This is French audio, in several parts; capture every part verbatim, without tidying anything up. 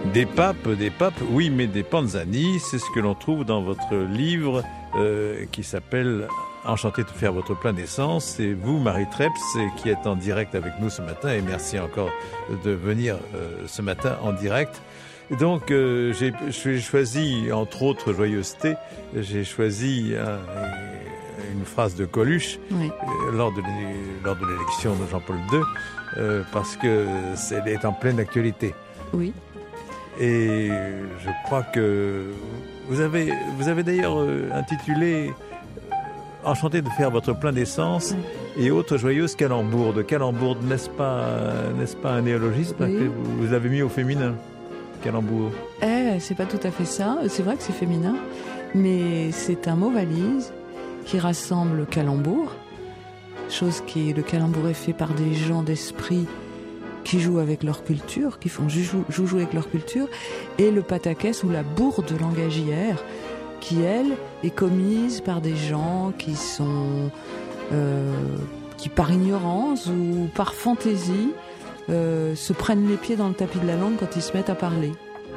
Des papes, des papes, oui, mais des Panzani, c'est ce que l'on trouve dans votre livre euh, qui s'appelle « Enchanté de faire votre plein d'essence ». C'est vous, Marie Treps, qui êtes en direct avec nous ce matin, et merci encore de venir euh, ce matin en direct. Et donc, euh, j'ai, j'ai choisi, entre autres joyeusetés, j'ai choisi un, une phrase de Coluche oui. euh, lors, de lors de l'élection de Jean-Paul deux, euh, parce que c'est, elle est en pleine actualité. Oui. Et je crois que vous avez, vous avez d'ailleurs intitulé « Enchanté de faire votre plein d'essence » et autres joyeuses calembourdes. Calembourde, n'est-ce pas, n'est-ce pas un néologisme oui. que vous, vous avez mis au féminin, calembour? Eh, c'est pas tout à fait ça. C'est vrai que c'est féminin, mais c'est un mot valise qui rassemble le calembour, chose qui, le calembour est fait par des gens d'esprit qui jouent avec leur culture, qui font joujou, joujou avec leur culture, et le pataquès ou la bourde langagière, qui, elle, est commise par des gens qui sont, euh, qui par ignorance ou par fantaisie, euh, se prennent les pieds dans le tapis de la langue quand ils se mettent à parler.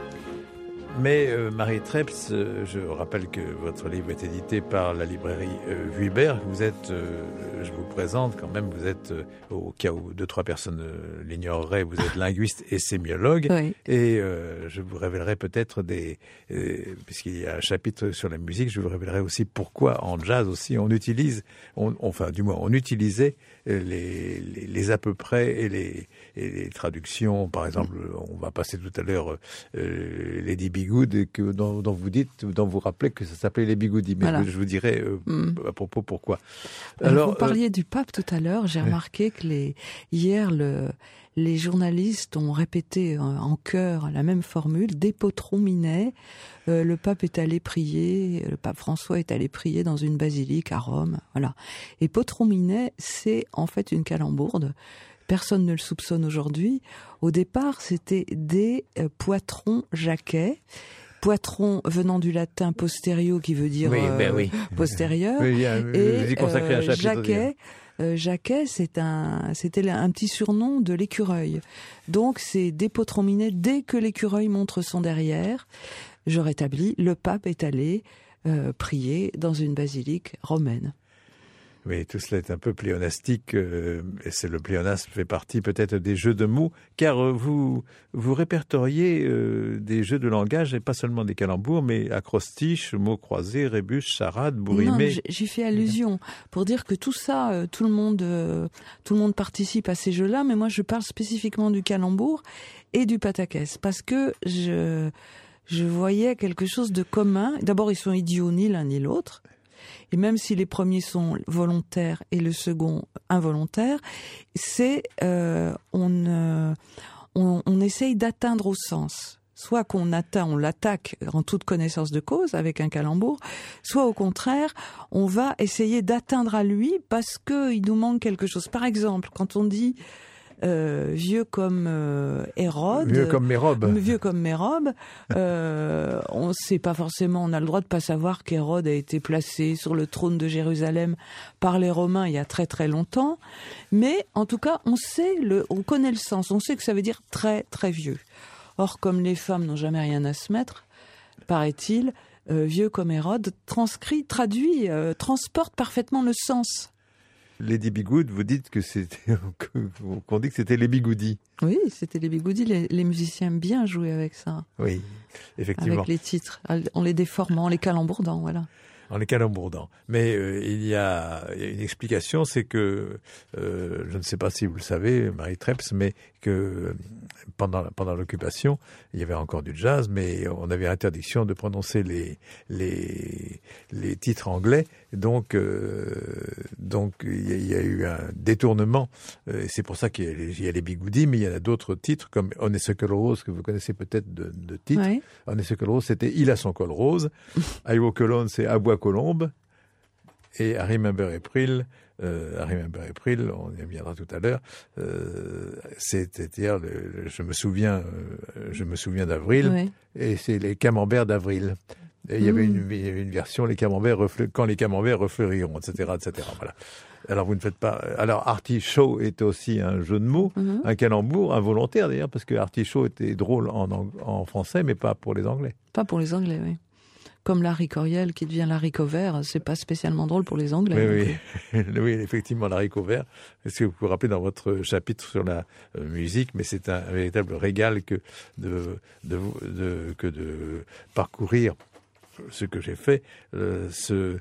Mais euh, Marie Treps, euh, je rappelle que votre livre est édité par la librairie euh, Vuibert. Vous êtes, euh, je vous présente quand même, vous êtes, euh, au cas où deux, trois personnes euh, l'ignoreraient, vous êtes linguiste et sémiologue. Oui. Et euh, je vous révélerai peut-être des, euh, puisqu'il y a un chapitre sur la musique, je vous révélerai aussi pourquoi en jazz aussi on utilise, on, enfin du moins on utilisait les, les, les à peu près et les, et les traductions. Par exemple, on va passer tout à l'heure euh, Lady Bigoud, que dont, dont vous dites, dont vous rappelez que ça s'appelait les bigoudis, mais voilà. Je vous dirai euh, mm. à propos pourquoi. Alors, vous parliez euh... du pape tout à l'heure. J'ai ouais. remarqué que les hier le les journalistes ont répété en, en chœur la même formule. Des potrons-minets. Euh, le pape est allé prier. Le pape François est allé prier dans une basilique à Rome. Voilà. Et potrons-minets, c'est en fait une calembourde. Personne ne le soupçonne aujourd'hui. Au départ, c'était des euh, poitrons jaquets. Poitron venant du latin posterio, qui veut dire oui, euh, ben oui. postérieur. Oui, euh, et euh, jaquet, euh, jaquet, c'est un, c'était un petit surnom de l'écureuil. Donc, c'est des potrons-minets. Dès que l'écureuil montre son derrière, je rétablis, le pape est allé euh, prier dans une basilique romaine. Oui, tout cela est un peu pléonastique, euh, et c'est le pléonasme fait partie peut-être des jeux de mots, car euh, vous vous répertoriez euh, des jeux de langage, et pas seulement des calembours, mais acrostiches, mots croisés, rébus, charades, bourrimés. Non, j'y fais allusion pour dire que tout ça, euh, tout le monde, euh, tout le monde participe à ces jeux-là, mais moi je parle spécifiquement du calembour et du pataquès, parce que je je voyais quelque chose de commun. D'abord, ils sont idiots ni l'un ni l'autre. Et même si les premiers sont volontaires et le second involontaire, c'est euh, on, euh, on on essaye d'atteindre au sens. Soit qu'on atteint, on l'attaque en toute connaissance de cause avec un calembour, soit au contraire, on va essayer d'atteindre à lui parce que il nous manque quelque chose. Par exemple, quand on dit Euh, vieux comme euh, Hérode, vieux comme Mérobe, vieux comme Mérobe, euh, on sait pas forcément, on a le droit de pas savoir qu'Hérode a été placé sur le trône de Jérusalem par les Romains il y a très très longtemps, mais en tout cas on sait le, on connaît le sens, on sait que ça veut dire très très vieux. Or comme les femmes n'ont jamais rien à se mettre, paraît-il, euh, vieux comme Hérode transcrit, traduit, euh, transporte parfaitement le sens. Lady Bigoud, vous dites que c'était, qu'on dit que c'était les bigoudis. Oui, c'était les bigoudis. Les, les musiciens aiment bien jouer avec ça. Oui, effectivement. Avec les titres, en les déformant, en les calembourdant, voilà. En les calembourdant. Mais euh, il, y a, il y a une explication, c'est que, euh, je ne sais pas si vous le savez, Marie Treps, mais que pendant, pendant l'occupation, il y avait encore du jazz, mais on avait interdiction de prononcer les, les, les titres anglais. Donc, euh, donc il y, a, il y a eu un détournement. Euh, et c'est pour ça qu'il y a, il y a les bigoudis, mais il y en a d'autres titres, comme Honeysuckle Rose, que vous connaissez peut-être de, de titre. Oui. Honeysuckle Rose, c'était Il a son col rose. I Walk Alone, c'est À bois colombe. Et I Remember April, euh, I Remember April, on y reviendra tout à l'heure, euh, c'est-à-dire, le, le, je me souviens, euh, je me souviens d'avril, oui. Et c'est les camemberts d'avril. Et il y avait mmh. une, il y avait une version, les camemberts refle- quand les camemberts refleuriront, et cetera, et cetera. Voilà. Alors vous ne faites pas. Alors artichaut est aussi un jeu de mots, mm-hmm. un calembour involontaire d'ailleurs, parce que artichaut était drôle en, en français, mais pas pour les Anglais. Pas pour les Anglais, oui. Comme l'haricot vert qui devient l'haricot vert, c'est pas spécialement drôle pour les Anglais. Oui, oui. oui, effectivement, l'haricot vert. Est-ce que vous vous rappelez dans votre chapitre sur la euh, musique, mais c'est un, un véritable régal que de, de, de, que de parcourir ce que j'ai fait, euh, ce,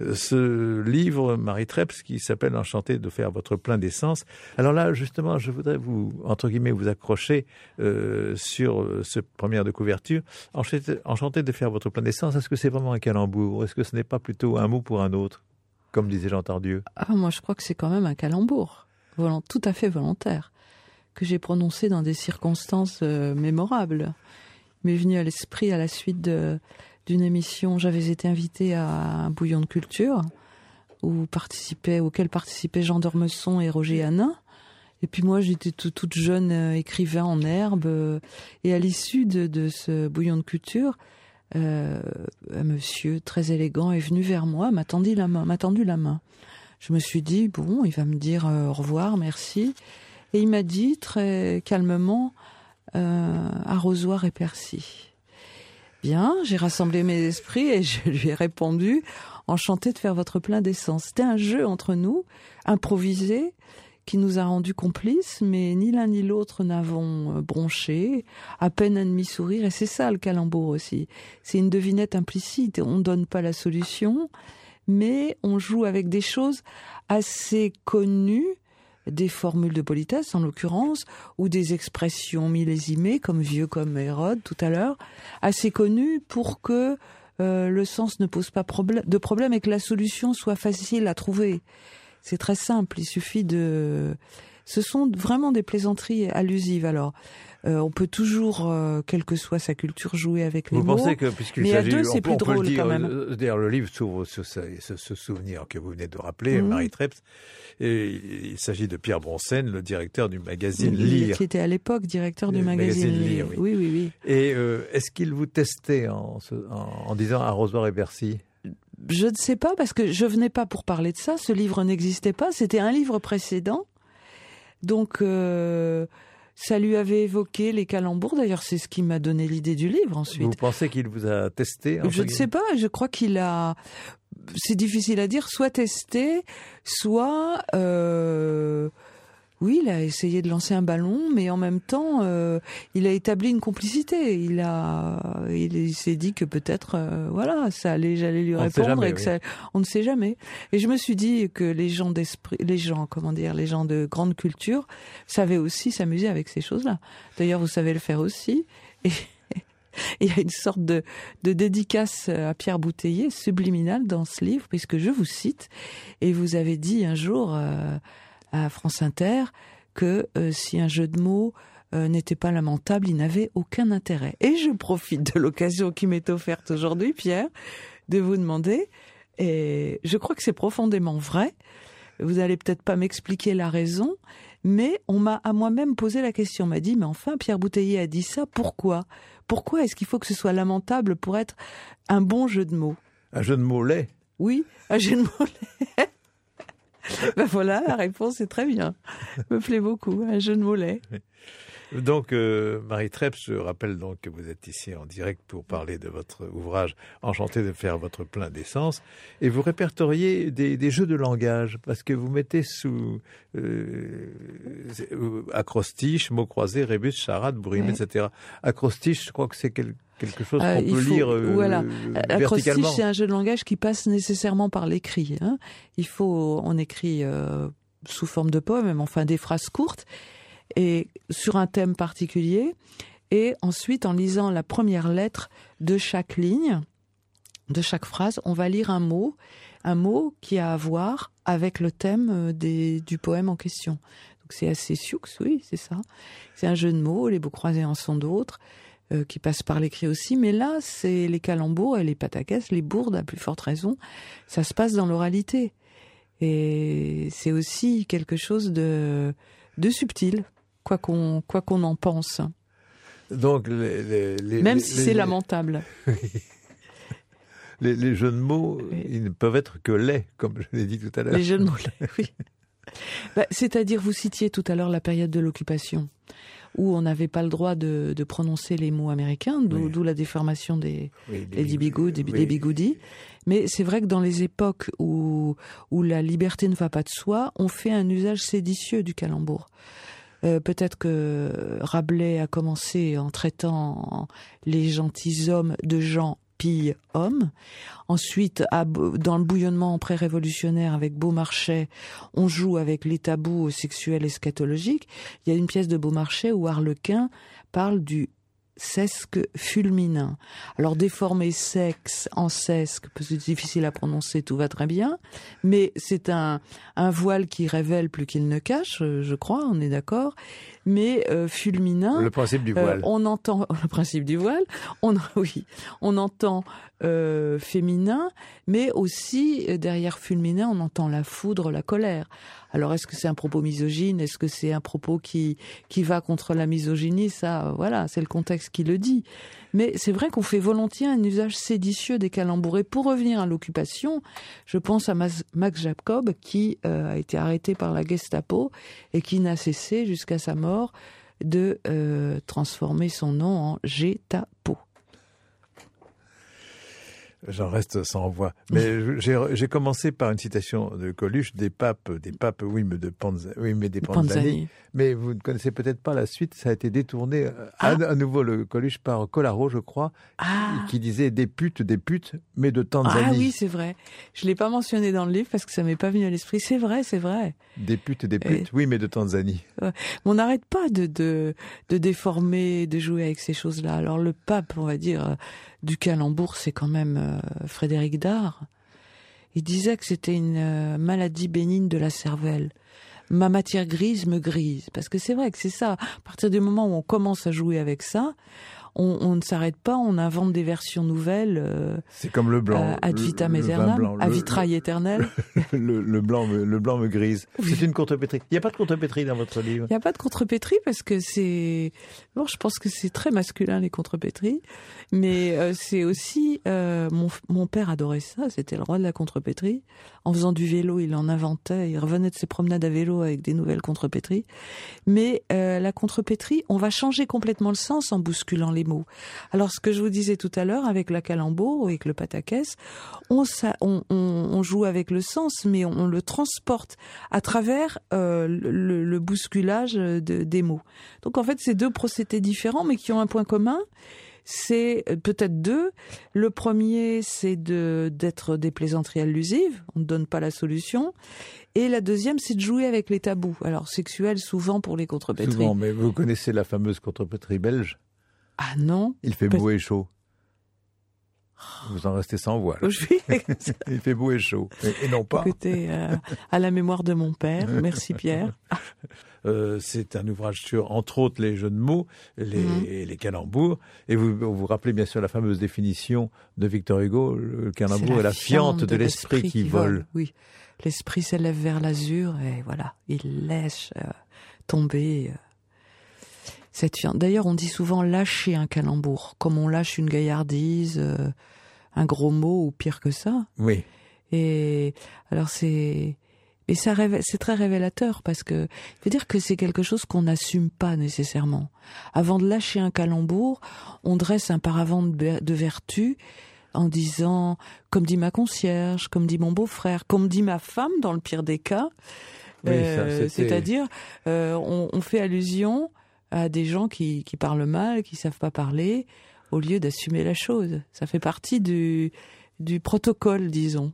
ce livre, Marie Treps, qui s'appelle « Enchanté de faire votre plein d'essence ». Alors là, justement, je voudrais vous, entre guillemets, vous accrocher euh, sur ce première de couverture. Enchanté, enchanté de faire votre plein d'essence, est-ce que c'est vraiment un calembour? Est-ce que ce n'est pas plutôt un mot pour un autre, comme disait Jean Tardieu? Ah, moi, je crois que c'est quand même un calembour, Volont, tout à fait volontaire, que j'ai prononcé dans des circonstances euh, mémorables. Il m'est venu à l'esprit à la suite de... d'une émission, j'avais été invitée à un bouillon de culture où participaient, auquel participaient Jean d'Ormesson et Roger Hanin. Et puis moi, j'étais tout, toute jeune euh, écrivain en herbe. Euh, et à l'issue de, de ce bouillon de culture, euh, un monsieur très élégant est venu vers moi, m'a tendu la main. M'a tendu la main. Je me suis dit, bon, il va me dire euh, au revoir, merci. Et il m'a dit très calmement, euh, arrosoir et persil. Bien, j'ai rassemblé mes esprits et je lui ai répondu « Enchanté de faire votre plein d'essence ». C'était un jeu entre nous, improvisé, qui nous a rendus complices, mais ni l'un ni l'autre n'avons bronché, à peine un demi-sourire, et c'est ça le calembour aussi. C'est une devinette implicite, on ne donne pas la solution, mais on joue avec des choses assez connues, des formules de politesse en l'occurrence, ou des expressions millésimées, comme vieux comme Hérode tout à l'heure, assez connues pour que euh, le sens ne pose pas problème, de problème et que la solution soit facile à trouver. C'est très simple, il suffit de... Ce sont vraiment des plaisanteries allusives. Alors, euh, on peut toujours, euh, quelle que soit sa culture, jouer avec les vous mots. Vous pensez que, puisqu'il mais s'agit, à deux, c'est on, plus on drôle peut le dire, quand même. Euh, d'ailleurs, le livre s'ouvre sur ce, ce, ce souvenir que vous venez de rappeler, mmh. Marie Treps. Et il s'agit de Pierre Bronsène, le directeur du magazine Lire. Qui était à l'époque directeur du magazine, magazine Lire. Oui, oui, oui. oui. Et euh, est-ce qu'il vous testait en, en, en disant arrosoir et persil? Je ne sais pas, parce que je venais pas pour parler de ça. Ce livre n'existait pas. C'était un livre précédent. Donc, euh, ça lui avait évoqué les calembours. D'ailleurs, c'est ce qui m'a donné l'idée du livre ensuite. Vous pensez qu'il vous a testé? Je ne sais pas. Je crois qu'il a... C'est difficile à dire. Soit testé, soit... Euh... Oui, il a essayé de lancer un ballon, mais en même temps, euh, il a établi une complicité. Il a, il, il s'est dit que peut-être, euh, voilà, ça allait, j'allais lui on répondre jamais, et que oui. ça, on ne sait jamais. Et je me suis dit que les gens d'esprit, les gens, comment dire, les gens de grande culture savaient aussi s'amuser avec ces choses-là. D'ailleurs, vous savez le faire aussi. Et il y a une sorte de, de dédicace à Pierre Bouteiller, subliminale dans ce livre, puisque je vous cite, et vous avez dit un jour, euh, à France Inter, que euh, si un jeu de mots euh, n'était pas lamentable, il n'avait aucun intérêt. Et je profite de l'occasion qui m'est offerte aujourd'hui, Pierre, de vous demander, et je crois que c'est profondément vrai, vous allez peut-être pas m'expliquer la raison, mais on m'a à moi-même posé la question, on m'a dit, mais enfin, Pierre Bouteiller a dit ça, pourquoi ? Pourquoi est-ce qu'il faut que ce soit lamentable pour être un bon jeu de mots ? Un jeu de mots laid ? Oui, un jeu de mots laid. Ben voilà, la réponse est très bien. Me plaît beaucoup, un jeu de mots laid. Donc, euh, Marie Treps, je rappelle donc que vous êtes ici en direct pour parler de votre ouvrage « Enchanté de faire votre plein d'essence ». Et vous répertoriez des, des jeux de langage, parce que vous mettez sous euh, acrostiche, mots croisés, rébus, charade, bourrime, oui. et cetera. Acrostiche, je crois que c'est quel, quelque chose qu'on euh, peut faut, lire euh, voilà. verticalement. Acrostiche, c'est un jeu de langage qui passe nécessairement par l'écrit. Hein. Il faut, on écrit euh, sous forme de poème, enfin des phrases courtes, et sur un thème particulier, et ensuite en lisant la première lettre de chaque ligne, de chaque phrase, on va lire un mot, un mot qui a à voir avec le thème des, du poème en question. Donc c'est assez sioux, oui, c'est ça. C'est un jeu de mots, les mots croisés en sont d'autres, euh, qui passent par l'écrit aussi, mais là, c'est les calembours et les pataquès, les bourdes, à plus forte raison, ça se passe dans l'oralité. Et c'est aussi quelque chose de, de subtil. Quoi qu'on, quoi qu'on en pense. Donc, les, les, les, Même les, si les, c'est les... lamentable. Les, les jeux de mots, oui. ils ne peuvent être que laids, comme je l'ai dit tout à l'heure. Les jeux de mots laids, oui. Bah, c'est-à-dire, vous citiez tout à l'heure la période de l'occupation, où on n'avait pas le droit de, de prononcer les mots américains, d'où, oui. d'où la déformation des, oui, des, des bigoudis, des, oui. des bigoudis. Mais c'est vrai que dans les époques où, où la liberté ne va pas de soi, on fait un usage séditieux du calembour. Euh, peut-être que Rabelais a commencé en traitant les gentilshommes de gens pille homme. Ensuite, à, dans le bouillonnement pré-révolutionnaire avec Beaumarchais, on joue avec les tabous sexuels et scatologiques. Il y a une pièce de Beaumarchais où Harlequin parle du sesque fulminin. Alors déformer sexe en sesque, parce que c'est difficile à prononcer, tout va très bien, mais c'est un, un voile qui révèle plus qu'il ne cache, je crois, on est d'accord. Mais euh, fulminin, le principe du voile. Euh, on entend le principe du voile. On oui, on entend euh, féminin, mais aussi derrière fulminin, on entend la foudre, la colère. Alors est-ce que c'est un propos misogyne? Est-ce que c'est un propos qui qui va contre la misogynie? Ça, voilà, c'est le contexte qui le dit. Mais c'est vrai qu'on fait volontiers un usage séditieux des calembours. Et pour revenir à l'occupation, je pense à Max Jacob qui euh, a été arrêté par la Gestapo et qui n'a cessé jusqu'à sa mort de euh, transformer son nom en Gestapo. J'en reste sans voix. Mais j'ai, j'ai commencé par une citation de Coluche, des papes, des papes, oui, mais de Panza, oui, mais des Panzani. Panzani. Mais vous ne connaissez peut-être pas la suite. Ça a été détourné ah. à, à nouveau le Coluche par Colaro, je crois, ah. qui disait des putes, des putes, mais de Tanzanie. Ah oui, c'est vrai. Je l'ai pas mentionné dans le livre parce que ça m'est pas venu à l'esprit. C'est vrai, c'est vrai. Des putes, des putes, Et... oui, mais de Tanzanie. Ouais. Mais on n'arrête pas de, de de déformer, de jouer avec ces choses-là. Alors le pape, on va dire, du calembour, c'est quand même euh, Frédéric Dard. Il disait que c'était une euh, maladie bénigne de la cervelle. Ma matière grise me grise. Parce que c'est vrai que c'est ça. À partir du moment où on commence à jouer avec ça, on, on ne s'arrête pas, on invente des versions nouvelles. Euh, c'est comme le blanc. Euh, ad vitam aeternam, à vitrail éternel. Le, le, blanc me, le blanc me grise. Oui. C'est une contrepétrie. Il n'y a pas de contrepétrie dans votre livre? Il n'y a pas de contrepétrie parce que c'est... Bon, je pense que c'est très masculin, les contrepétries. Mais euh, c'est aussi... Euh, mon, mon père adorait ça, c'était le roi de la contrepétrie. En faisant du vélo, il en inventait. Il revenait de ses promenades à vélo avec des nouvelles contrepétries. Mais euh, la contrepétrie, on va changer complètement le sens en bousculant les mots. Alors, ce que je vous disais tout à l'heure, avec la calembour ou avec le pataquès, on, on, on, on joue avec le sens, mais on, on le transporte à travers euh, le, le bousculage de, des mots. Donc, en fait, c'est deux procédés différents, mais qui ont un point commun. C'est peut-être deux. Le premier, c'est de d'être des plaisanteries allusives. On ne donne pas la solution. Et la deuxième, c'est de jouer avec les tabous. Alors, sexuels, souvent pour les contrepétries. Souvent, mais vous connaissez la fameuse contrepétrie belge? Ah non. Il fait beau et chaud. Vous en restez sans voix. Il fait beau et chaud. Et, et non pas. Écoutez, euh, à la mémoire de mon père. Merci Pierre. Euh, c'est un ouvrage sur, entre autres, les jeux de mots, les, mmh. les calembours. Et vous vous rappelez bien sûr la fameuse définition de Victor Hugo, le calembour est la, est la fiente de, de l'esprit, l'esprit qui, qui vole. vole. Oui, l'esprit s'élève vers l'azur et voilà, il laisse euh, tomber euh, cette fiente. D'ailleurs, on dit souvent lâcher un calembour, comme on lâche une gaillardise, euh, un gros mot ou pire que ça. Oui. Et alors c'est... Et ça révèle, c'est très révélateur parce que il veut dire que c'est quelque chose qu'on n'assume pas nécessairement. Avant de lâcher un calembour, on dresse un paravent de, de vertu en disant, comme dit ma concierge, comme dit mon beau-frère, comme dit ma femme dans le pire des cas. Oui, euh, ça, c'est-à-dire, euh, on, on fait allusion à des gens qui, qui parlent mal, qui savent pas parler, au lieu d'assumer la chose. Ça fait partie du, du protocole, disons.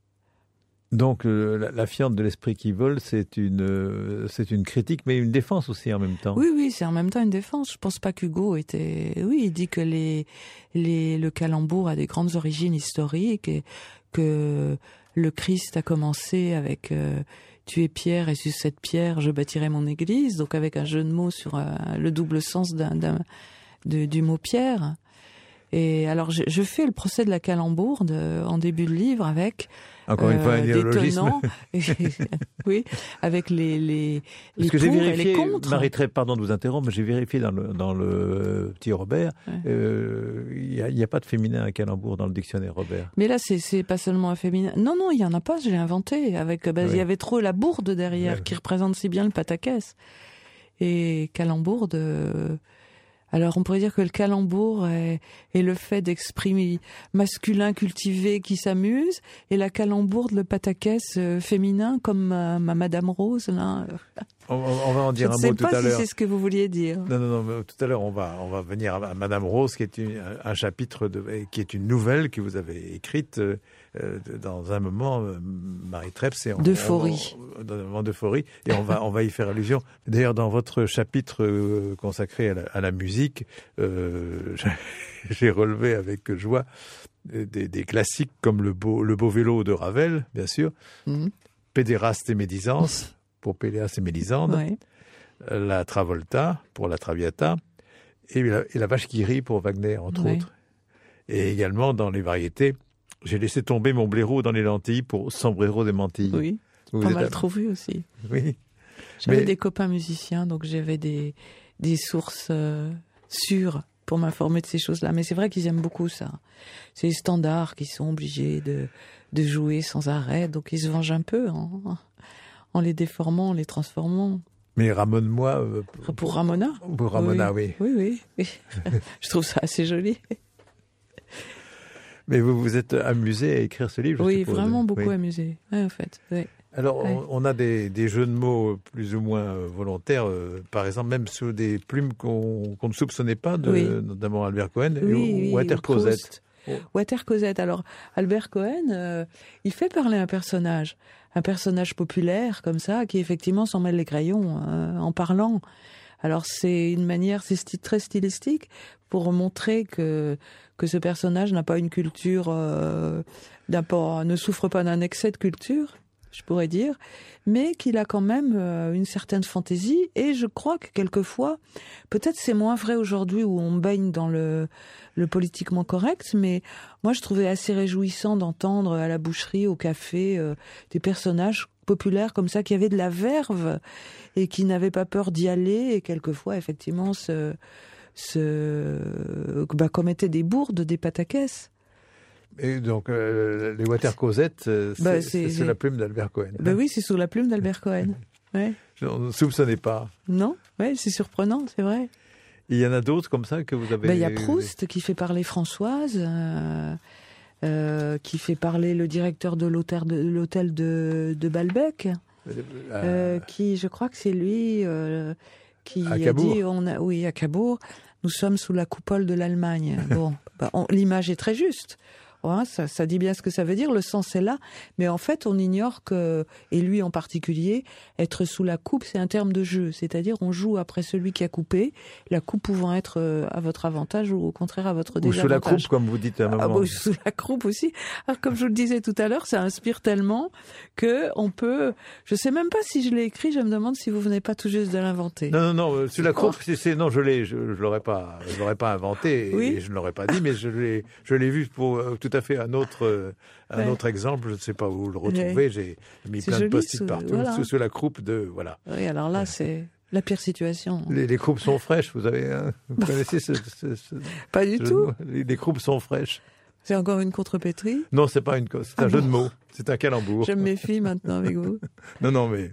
Donc euh, la, la fiente de l'esprit qui vole, c'est une euh, c'est une critique, mais une défense aussi en même temps. Oui, oui, c'est en même temps une défense. Je pense pas qu'Hugo était. Oui, il dit que les les le calembour a des grandes origines historiques et que le Christ a commencé avec euh, tu es pierre et sur cette pierre je bâtirai mon église. Donc avec un jeu de mots sur euh, le double sens d'un, d'un de, du mot pierre. Et alors, je, je fais le procès de la calembourde en début de livre avec encore une fois un néologisme. Oui, avec les les les Parce que pour j'ai vérifié, et les contre. Marie Trèbes, pardon de vous interrompre, mais j'ai vérifié dans le dans le petit Robert, il ouais. euh, y a, y a pas de féminin à calembour dans le dictionnaire Robert. Mais là, c'est c'est pas seulement un féminin. Non, non, il y en a pas. Je l'ai inventé avec. Bah, il oui. y avait trop la bourde derrière oui. qui représente si bien le pataquès. Et calembourde. Euh, Alors, on pourrait dire que le calembour est, est le fait d'exprimer masculin cultivé qui s'amuse, et la calembourde, le pataquès euh, féminin, comme ma, ma Madame Rose, là. On, on va en dire Je un mot tout à l'heure. Je ne sais pas si c'est ce que vous vouliez dire. Non, non, non, mais tout à l'heure, on va, on va venir à Madame Rose, qui est une, un chapitre, de, qui est une nouvelle que vous avez écrite euh, dans un moment, euh, Marie Trèbes, c'est d'euphorie. Dans un moment d'euphorie, et on va, on va y faire allusion. D'ailleurs, dans votre chapitre euh, consacré à la, à la musique, euh, j'ai relevé avec joie des, des classiques comme le beau, le beau vélo de Ravel, bien sûr, mm-hmm. Pédéraste et médisance pour Péléas et Mélisande, ouais. La Travolta pour la Traviata, et la, et la vache qui rit pour Wagner, entre ouais. autres. Et également dans les variétés, j'ai laissé tomber mon blaireau dans les lentilles pour Sombrero des Mantilles. Oui, vous pas mal à... trouvé aussi. Oui. J'avais Mais... des copains musiciens, donc j'avais des, des sources euh, sûres pour m'informer de ces choses-là. Mais c'est vrai qu'ils aiment beaucoup ça. C'est les standards qui sont obligés de, de jouer sans arrêt, donc ils se vengent un peu en, en les déformant, en les transformant. Mais Ramone-moi... Euh, pour, pour Ramona Pour Ramona, oui. Oui, oui. oui. Je trouve ça assez joli. Mais vous vous êtes amusé à écrire ce livre, je Oui, suppose. vraiment beaucoup oui. amusé, oui, en fait. Oui. Alors, oui. on, on a des, des jeux de mots plus ou moins volontaires, euh, par exemple, même sur des plumes qu'on, qu'on ne soupçonnait pas, de, oui. notamment Albert Cohen oui, ou, ou Walter Cosette. Oh. Walter Cosette. Alors, Albert Cohen, euh, il fait parler un personnage, un personnage populaire comme ça, qui effectivement s'en mêle les crayons euh, en parlant. Alors, c'est une manière, c'est sti- très stylistique pour montrer que que ce personnage n'a pas une culture, euh, n'a pas, ne souffre pas d'un excès de culture, je pourrais dire, mais qu'il a quand même euh, une certaine fantaisie. Et je crois que quelquefois, peut-être c'est moins vrai aujourd'hui où on baigne dans le, le politiquement correct, mais moi je trouvais assez réjouissant d'entendre à la boucherie, au café, euh, des personnages populaires comme ça qui avaient de la verve et qui n'avaient pas peur d'y aller, et quelquefois effectivement se, se, bah, commettaient des bourdes, des pataquès. Et donc, euh, les Walter Cosette, euh, c'est, bah, c'est, c'est sous la plume d'Albert Cohen. Ben bah oui, c'est sous la plume d'Albert Cohen. Ouais. On ne soupçonnait pas. Non, ouais, c'est surprenant, c'est vrai. Il y en a d'autres comme ça que vous avez... Ben, il y a Proust qui fait parler Françoise, euh, euh, qui fait parler le directeur de l'hôtel de, l'hôtel de, de Balbec, euh, euh, qui, je crois que c'est lui, euh, qui à a Cabourg. dit... On a, oui, à Cabourg, nous sommes sous la coupole de l'Allemagne. Bon, ben, on, l'image est très juste. Ouais, ça, ça dit bien ce que ça veut dire, le sens est là, mais en fait on ignore que, et lui en particulier, être sous la coupe c'est un terme de jeu, c'est-à-dire on joue après celui qui a coupé, la coupe pouvant être à votre avantage ou au contraire à votre désavantage. Ou sous la croupe comme vous dites à un moment. Ah, bon, sous la croupe aussi. Alors comme je vous le disais tout à l'heure, ça inspire tellement que on peut, je sais même pas si je l'ai écrit, je me demande si vous venez pas tout juste de l'inventer. Non, non, non, euh, sous la croupe, c'est, c'est, non, je l'ai, je, je l'aurais pas, je l'aurais pas inventé, oui. Et je ne l'aurais pas dit, mais je l'ai, je l'ai vu pour euh, tout à fait un autre, euh, un ouais. autre exemple. Je ne sais pas où le retrouver. Ouais. J'ai mis c'est plein de post-it sous, partout voilà. sous, sous la croupe de voilà. Oui, alors là, c'est la pire situation. Les, les croupes sont fraîches. Vous avez, hein, vous connaissez ce, ce, ce Pas du tout. Les, les croupes sont fraîches. C'est encore une contrepétrie? Non, c'est pas une, c'est ah un bon. jeu de mots. C'est un calembour. Je me méfie maintenant avec vous. non, non, mais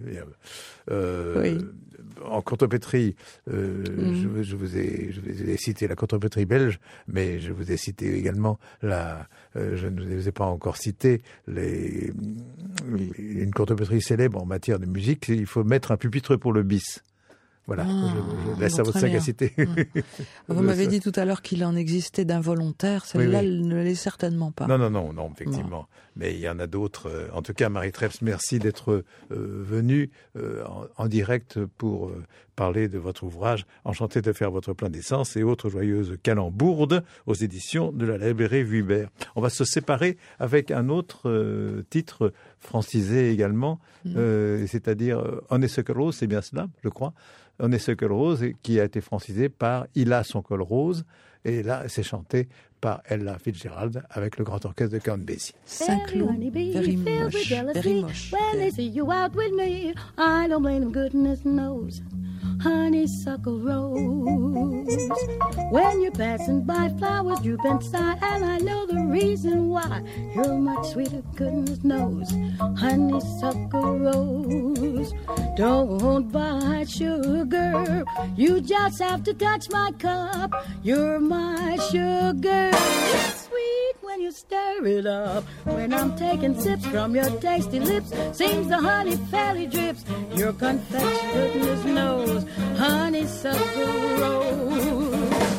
euh, oui. En contrepétrie, euh, mmh. je, je vous ai, je vous ai cité la contrepétrie belge, mais je vous ai cité également la, euh, je ne vous ai pas encore cité les, les, une contrepétrie célèbre en matière de musique. Il faut mettre un pupitre pour le bis. Voilà, ah, je, je laisse bon, à votre sagacité. Mmh. Vous m'avez dit tout à l'heure qu'il en existait d'involontaires. Celle-là, oui, oui. elle ne l'est certainement pas. Non, non, non, non, effectivement. Non. Mais il y en a d'autres. En tout cas, Marie Trèbes, merci d'être euh, venue euh, en, en direct pour euh, parler de votre ouvrage. Enchanté de faire votre plein d'essence et autres joyeuses calembourdes aux éditions de la librairie Vuibert. On va se séparer avec un autre euh, titre francisé également, mmh. euh, c'est-à-dire euh, On est ce que c'est bien cela, je crois. Honeysuckle Rose, qui a été francisé par Il a son col rose. Et là, c'est chanté par Ella Fitzgerald avec le grand orchestre de Count Basie. Saint-Cloud, very moche, very moche. When they see you out with me, I don't blame them, goodness knows. Honeysuckle rose. When you're passing by, flowers droop inside, and I know the reason why. You're much sweeter, goodness knows. Honeysuckle rose. Don't buy sugar, you just have to touch my cup. You're my sugar. It's sweet when you stir it up. When I'm taking sips from your tasty lips, seems the honey fairly drips. Your confection, goodness knows. Honeysuckle rose.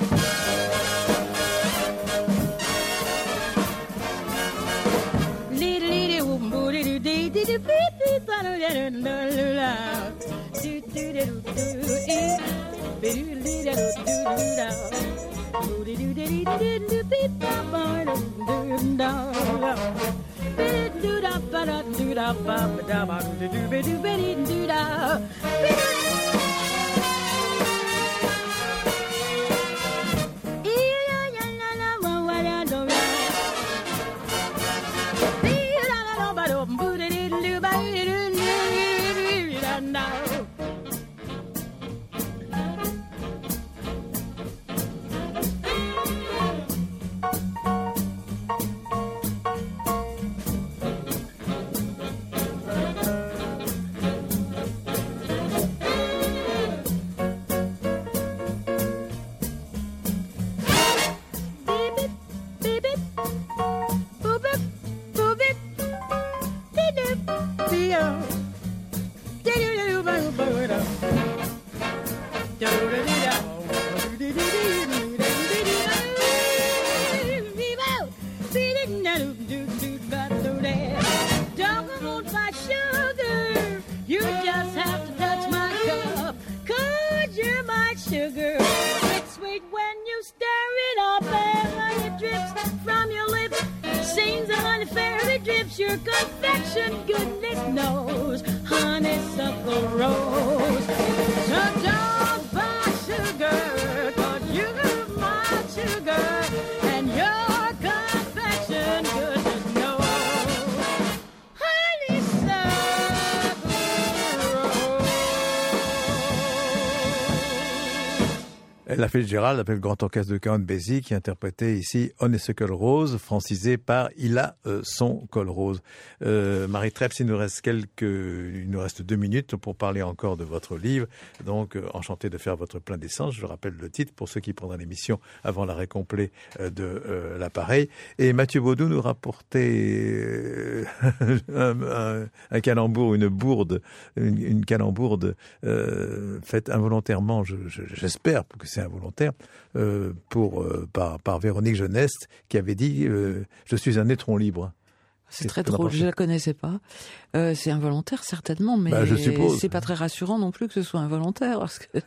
Your confection, goodness knows, honeysuckle rose. So don't buy sugar, 'cause you're my sugar, and your confection, goodness knows, honeysuckle rose. Ella Fitzgerald avec le grand orchestre de Count Basie qui interprétait ici Honeysuckle Rose, francisé par Il a euh, son col rose. Euh, Marie Treps, il nous reste quelques, il nous reste deux minutes pour parler encore de votre livre. Donc, euh, enchanté de faire votre plein d'essence. Je rappelle le titre pour ceux qui prendraient l'émission avant l'arrêt complet euh, de euh, l'appareil. Et Mathieu Baudou nous rapportait euh, un, un, un calembour, une bourde, une, une calembourde euh, faite involontairement, je, je, j'espère que c'est involontaire, euh, pour, euh, par, par Véronique Jeuneste, qui avait dit euh, « Je suis un étron libre ». C'est très drôle, je la connaissais pas. Euh, c'est involontaire certainement, mais bah, je suppose. C'est pas très rassurant non plus que ce soit involontaire. Parce que...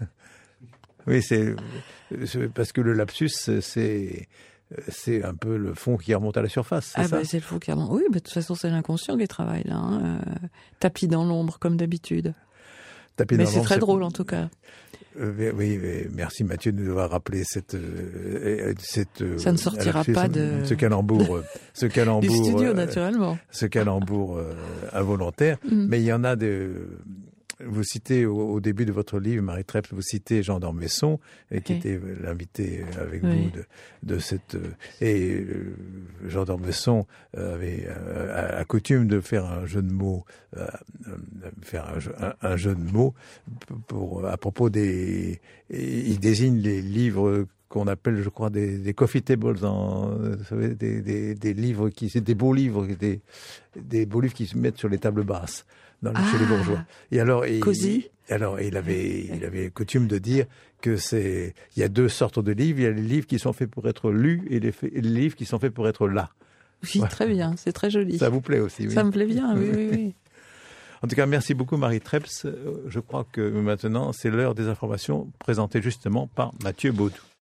oui, c'est, c'est parce que le lapsus, c'est c'est un peu le fond qui remonte à la surface. C'est ah ça bah, c'est le fond qui remonte. Oui, bah, de toute façon c'est l'inconscient qui travaille là, hein. euh, tapis dans l'ombre comme d'habitude. Tapis mais dans c'est l'ombre, très c'est... drôle en tout cas. Euh, oui, oui, merci Mathieu de nous avoir rappelé cette, euh, cette. Ça ne sortira pas de ce calembour, ce calembour du studio euh, naturellement. Ce calembour euh, involontaire, mm. mais il y en a de. Vous citez au, au début de votre livre, Marie Treps, vous citez Jean d'Ormesson, qui oui. était l'invité avec oui. vous de, de cette. Et euh, Jean d'Ormesson avait euh, a, a coutume de faire un jeu de mots, euh, faire un, un, un jeu de mots pour à propos des. Il désigne les livres qu'on appelle, je crois, des, des coffee tables, en, vous savez, des, des, des livres qui, c'est des beaux livres, des, des beaux livres qui se mettent sur les tables basses. Dans, ah, chez les bourgeois. Et alors, il, cosy. alors, il avait, il avait coutume de dire que c'est, il y a deux sortes de livres. Il y a les livres qui sont faits pour être lus et les, et les livres qui sont faits pour être là. Oui, voilà. Très bien. C'est très joli. Ça vous plaît aussi, oui. Ça me plaît bien, oui, oui, oui. En tout cas, merci beaucoup, Marie Treps. Je crois que maintenant, c'est l'heure des informations présentées justement par Mathieu Baudou.